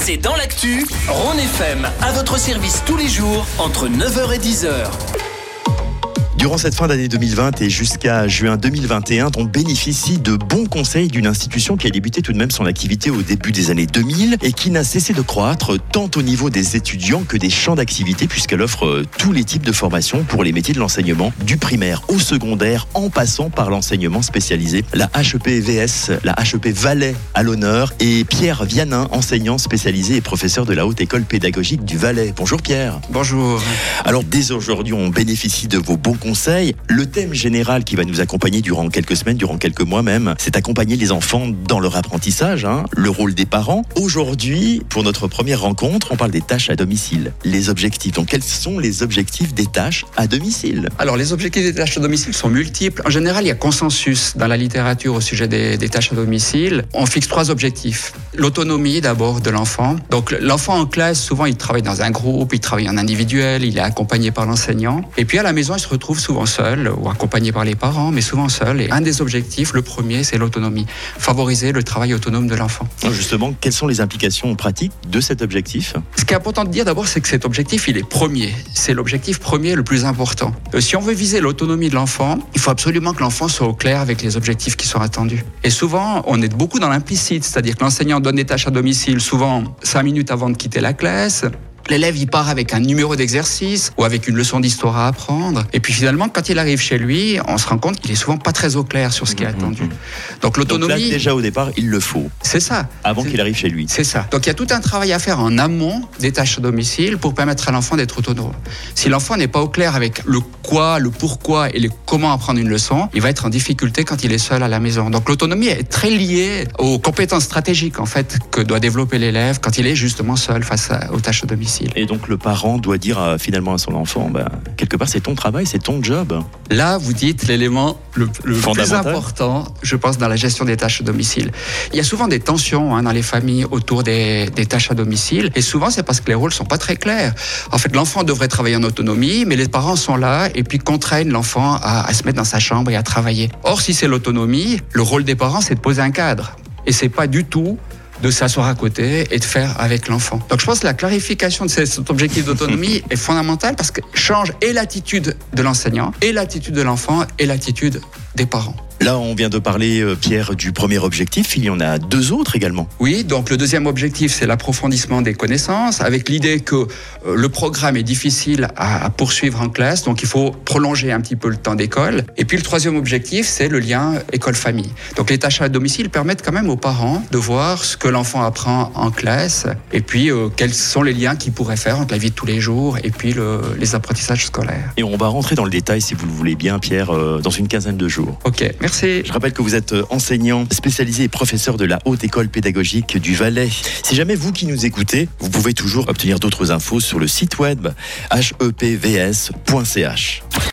C'est dans l'actu, Rhône FM, à votre service tous les jours, entre 9h et 10h. Durant cette fin d'année 2020 et jusqu'à juin 2021, on bénéficie de bons conseils d'une institution qui a débuté tout de même son activité au début des années 2000 et qui n'a cessé de croître tant au niveau des étudiants que des champs d'activité puisqu'elle offre tous les types de formations pour les métiers de l'enseignement, du primaire au secondaire en passant par l'enseignement spécialisé. La HEP-VS, la HEP Valais à l'honneur et Pierre Vianin, enseignant spécialisé et professeur de la Haute École Pédagogique du Valais. Bonjour Pierre. Bonjour. Alors dès aujourd'hui, on bénéficie de vos bons conseils. Le thème général qui va nous accompagner durant quelques semaines, durant quelques mois même, c'est accompagner les enfants dans leur apprentissage, le rôle des parents. Aujourd'hui, pour notre première rencontre, on parle des tâches à domicile, les objectifs. Donc quels sont les objectifs des tâches à domicile ? Alors les objectifs des tâches à domicile sont multiples. En général, il y a consensus dans la littérature au sujet des tâches à domicile. On fixe 3 objectifs. L'autonomie d'abord de l'enfant. Donc l'enfant en classe, souvent il travaille dans un groupe, il travaille en individuel, il est accompagné par l'enseignant. Et puis à la maison, il se retrouve souvent seul ou accompagné par les parents, mais souvent seul. Et un des objectifs, le premier, c'est l'autonomie. Favoriser le travail autonome de l'enfant. Justement, quelles sont les implications pratiques de cet objectif ? Ce qui est important de dire d'abord, c'est que cet objectif, il est premier. C'est l'objectif premier le plus important. Si on veut viser l'autonomie de l'enfant, il faut absolument que l'enfant soit au clair avec les objectifs qui sont attendus. Et souvent, on est beaucoup dans l'implicite, c'est-à-dire que l'enseignant donne des tâches à domicile, souvent 5 minutes avant de quitter la classe. L'élève, il part avec un numéro d'exercice ou avec une leçon d'histoire à apprendre. Et puis finalement, quand il arrive chez lui, on se rend compte qu'il est souvent pas très au clair sur ce qui est attendu. Donc l'autonomie... Donc là, déjà au départ, il le faut. C'est ça. Avant qu'il arrive chez lui. C'est ça. Donc il y a tout un travail à faire en amont des tâches à domicile pour permettre à l'enfant d'être autonome. Si l'enfant n'est pas au clair avec le quoi, le pourquoi et le comment apprendre une leçon, il va être en difficulté quand il est seul à la maison. Donc l'autonomie est très liée aux compétences stratégiques en fait que doit développer l'élève quand il est justement seul face aux tâches à domicile. Et donc le parent doit dire finalement à son enfant, quelque part c'est ton travail, c'est ton job. Là, vous dites l'élément le plus important, je pense, dans la gestion des tâches à domicile. Il y a souvent des tensions dans les familles autour des tâches à domicile, et souvent c'est parce que les rôles sont pas très clairs. En fait, l'enfant devrait travailler en autonomie, mais les parents sont là et puis contraignent l'enfant à se mettre dans sa chambre et à travailler. Or, si c'est l'autonomie, le rôle des parents, c'est de poser un cadre. Et c'est pas du tout de s'asseoir à côté et de faire avec l'enfant. Donc je pense que la clarification de cet objectif d'autonomie est fondamentale parce que change et l'attitude de l'enseignant, et l'attitude de l'enfant, et l'attitude des parents. Là, on vient de parler, Pierre, du premier objectif. Il y en a 2 autres également. Oui, donc le deuxième objectif, c'est l'approfondissement des connaissances, avec l'idée que le programme est difficile à poursuivre en classe, donc il faut prolonger un petit peu le temps d'école. Et puis le troisième objectif, c'est le lien école-famille. Donc les tâches à domicile permettent quand même aux parents de voir ce que l'enfant apprend en classe, et puis quels sont les liens qu'il pourrait faire entre la vie de tous les jours et puis les apprentissages scolaires. Et on va rentrer dans le détail, si vous le voulez bien, Pierre, dans une quinzaine de jours. Ok, merci. Je rappelle que vous êtes enseignant spécialisé et professeur de la Haute École Pédagogique du Valais. Si jamais vous qui nous écoutez, vous pouvez toujours obtenir d'autres infos sur le site web hepvs.ch.